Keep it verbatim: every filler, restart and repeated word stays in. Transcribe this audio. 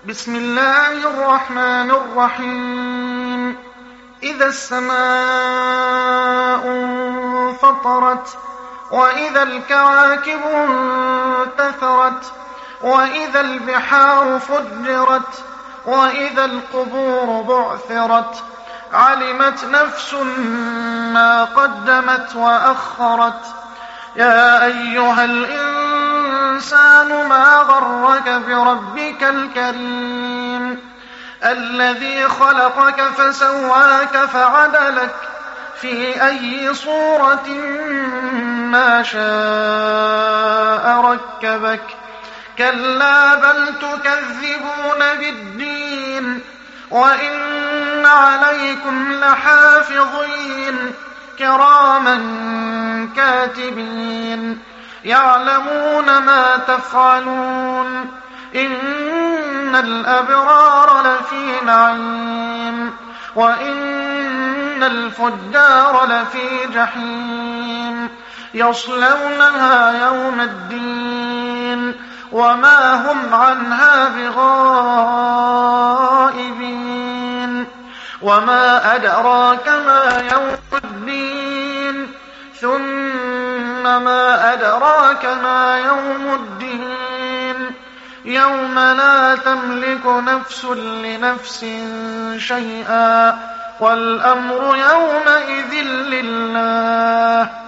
بسم الله الرحمن الرحيم. إذا السماء انفطرت وإذا الكواكب انتثرت وإذا البحار فجرت وإذا القبور بعثرت علمت نفس ما قدمت وأخرت. يا أيها الإنسان ما غرك بربك الكريم الذي خلقك فسواك فعدلك في أي صورة ما شاء ركبك. كلا بل تكذبون بالدين وإن عليكم لحافظين كراما كاتبين يعلمون ما تفعلون. إن الأبرار لفي نعيم وإن الفجار لفي جحيم يصلونها يوم الدين وما هم عنها بغائبين. وما أدراك ما يوم الدين ثم ما أدراك ما يوم الدين يوم لا تملك نفس لنفس شيئا والأمر يومئذ لله.